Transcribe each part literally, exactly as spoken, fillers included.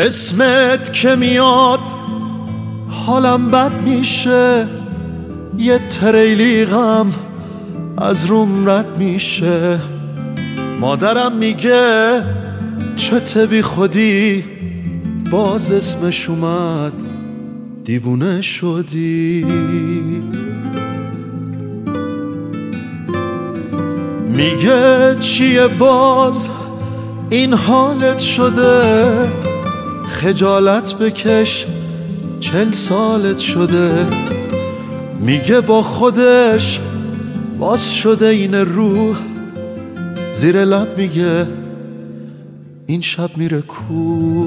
اسمت که میاد حالم بد میشه، یه تریلی غم از روم رد میشه. مادرم میگه چته بی خودی، باز اسمش اومد دیوونه شدی. میگه چیه باز این حالت شده، خجالت بکش چل سالت شده. میگه با خودش باز شده این روح، زیر لب میگه این شب میره کو.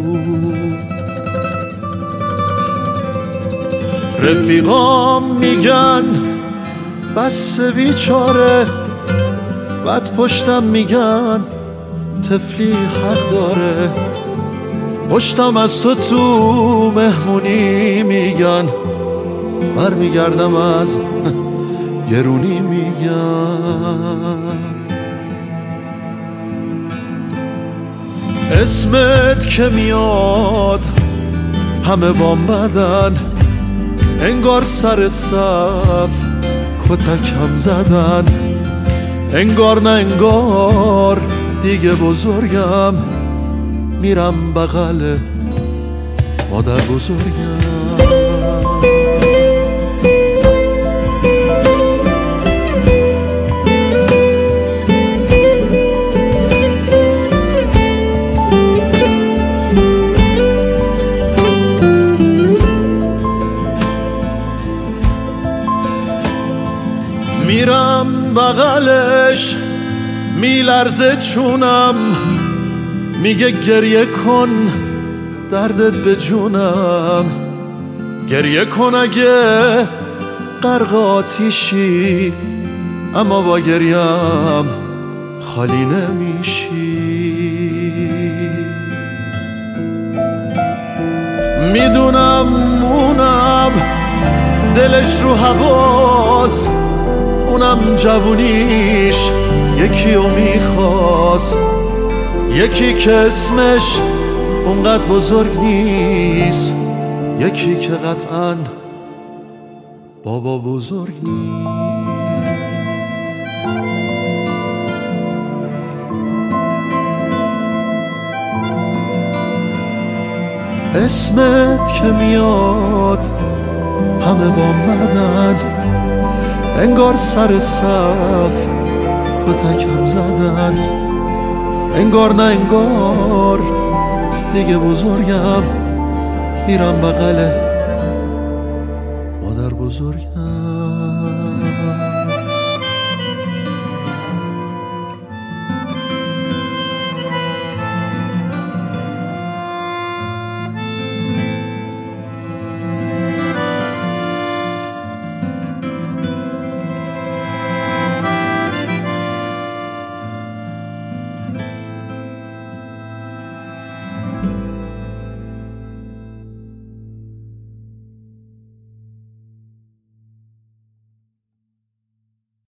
رفیقام میگن بس بیچاره، بعد پشتم میگن طفلی حق داره. پشتم از تو تو مهمونی میگن، بر میگردم از گرونی میگن. اسمت که میاد همه بام بدن، انگار سر صف کتکم زدن. انگار نه انگار دیگه بزرگم، میرم بغل مادر بزرگم. میرم بغلش میلرزه چونم، میگه گریه کن دردت به جونم. گریه کن اگه غرق آتیشی، اما با گریم خالی نمیشی. میدونم اونم دلش رو هواست، اونم جوونیش یکی رو میخواست. یکی که اسمش اونقدر بزرگ نیست، یکی که قطعاً بابا بزرگ نیست. اسمت که میاد همه با مدن، انگار سر صف کتکم زدن. انگار نه انگار دیگه بزرگم، میرم بغل مادر بزرگم.